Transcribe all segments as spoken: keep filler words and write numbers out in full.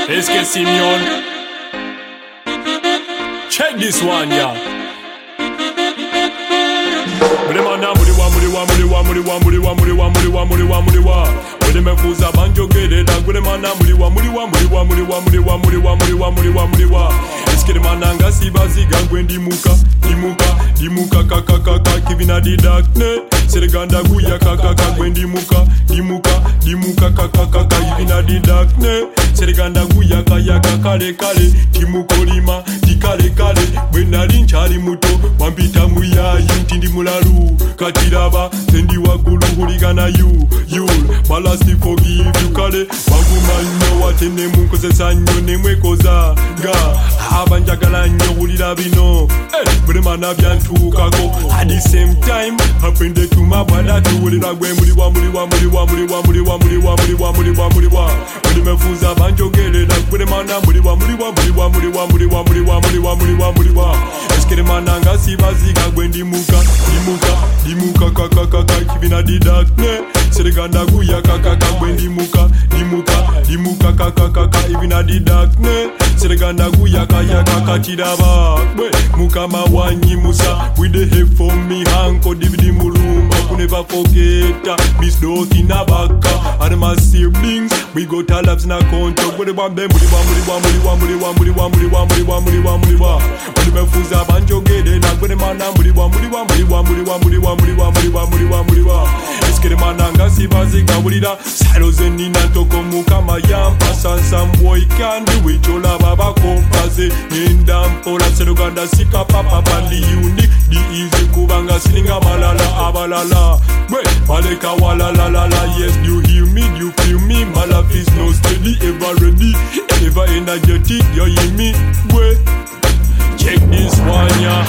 Es que Simeon. Check this one, yeah. Muremana muriwa muriwa muriwa muriwa muriwa muriwa muriwa muriwa muriwa Mure mefuza banjogere da muremana muriwa muriwa muriwa muriwa muriwa muriwa muriwa muriwa muriwa Eskere mananga sibaziga gwendi muka dimuka dimuka kaka kaka kivina di darkness Serganda guya kaka kaka gwendi muka dimuka dimuka kaka kaka kivina di darkness Serganda guya kaya kale kale timukolima tikale kale bwenali nchali muto wampita muya yintindi mulalu katiraba sendi wagulu huligana you you balasti forgive you kale bagumanyo watene munkozesa nnyo nemwekoza ga abanjagala nnyo hulira bino eh bremana byantukako at the same time hapende tuma bwana tuwulira gwe muri wa muri wa muri wa muri wa muri wa muri wa muri wa muri wa muri wa muri mefuza banjogere da bremana muri wa muri wa muri wa muri wa muri wa muri wa muri wa muri wa muri wa eskere mananga sibaziga gwendi muka dimuka dimuka kaka kaka kivina di darkness seriganda guya kaka kaka gwendi muka dimuka dimuka kaka kaka ivina di darkness seriganda guya kaya kaka tiraba bwe mukama wanyi musa with the help from me hanko dividi mulumba ku never forget miss doki nabaka and my siblings we got our lives na konto bwe bambe muri wa muri wa muri wa muri wa muri wa muri wa muri wa muri wa muri wa muri mefuza banjogede na bwe mana muri wa muri wa muri wa muri wa muri wa muri wa muri wa muri wa muri wa eskere mananga sibaziga bulira saloze nina toko mukama yampa some boy can do it yola baba kompaze nindam ola seruganda sika papa bandi unique di easy kubanga sininga malala abalala bwe baleka wala la la la yes you hear me you feel me my life is no steady ever ready ever energetic you hear me bwe check this one yeah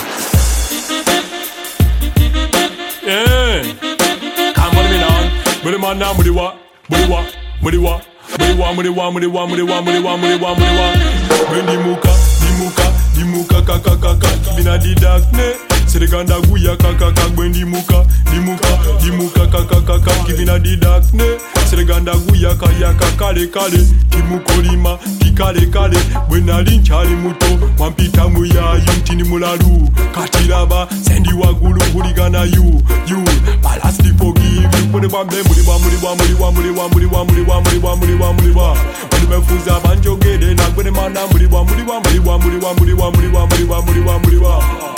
yeah come on me now bwe mana muliwa muliwa muliwa muliwa muliwa muliwa muliwa muliwa muliwa muliwa Gwendi muka, dimuka, dimuka kaka kaka Bina di darkness Seriganda guya kaka kaka Gwendi muka, dimuka, dimuka kaka kaka Kivina di darkness Seriganda guya kaya kakale kale Timukolima, tikale kale Bwenali nchali muto Wampita muya yuntini mulalu Katiraba, sendi wagulu huligana you You, balasti forgive you Pwede bambe muliwa muliwa muliwa muliwa muliwa muliwa muliwa muliwa muliwa Pwede mefuza banjogede na pwede mana muliwa muliwa muliwa muliwa muliwa muliwa muliwa muliwa muliwa